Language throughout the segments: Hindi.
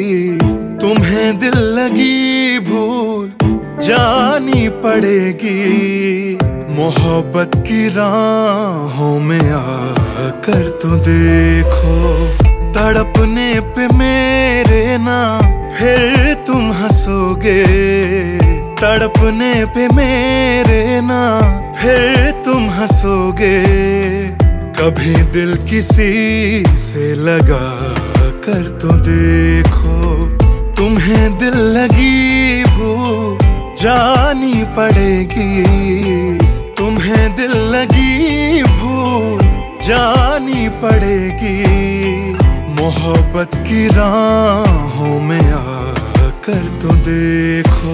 तुम्हें दिल लगी भूल जानी पड़ेगी। मोहब्बत की राहों में आकर तो देखो, तड़पने पे मेरे ना फिर तुम हंसोगे। तड़पने पे मेरे ना फिर तुम हंसोगे। कभी दिल किसी से लगा कर तो देखो, तुम्हें दिल लगी भूल जानी पड़ेगी। तुम्हें दिल लगी भूल जानी पड़ेगी। मोहब्बत की राहों में आकर तो देखो।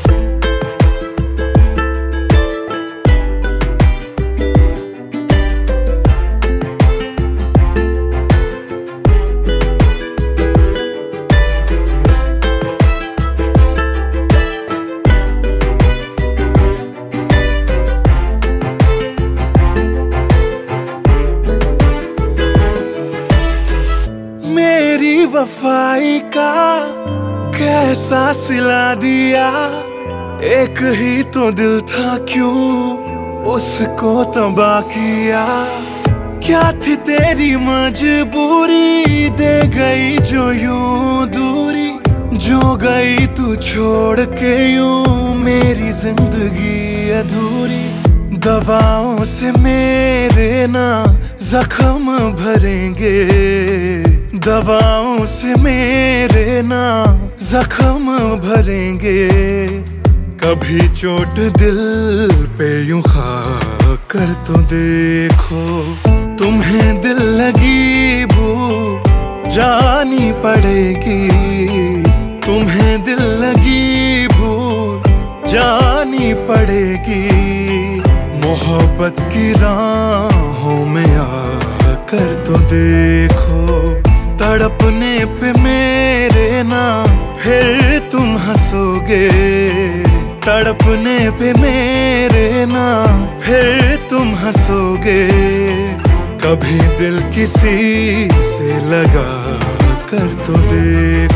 मेरी वफाई का कैसा सिला दिया। एक ही तो दिल था, क्यों उसको तबाह किया। क्या थी तेरी मजबूरी, दे गई जो यूं दूरी। जो गई तू छोड़ के यूं मेरी जिंदगी अधूरी। दवाओं से मेरे ना जख्म भरेंगे। दवाओं से मेरे ना जख्म भरेंगे। कभी चोट दिल पे यूं खा कर तो देखो, तुम्हें दिल लगी भूल जानी पड़ेगी। तुम्हें दिल लगी भूल जानी पड़ेगी। मोहब्बत की राहों में आकर तो देखो, तड़पने पे मेरे ना फिर तुम हंसोगे। तड़पने पे मेरे ना फिर तुम हंसोगे। कभी दिल किसी से लगा कर तो देखो।